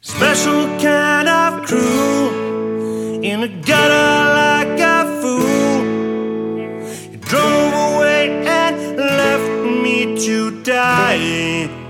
Special kind of cruel, in a gutter like a fool. You drove away and left me to die.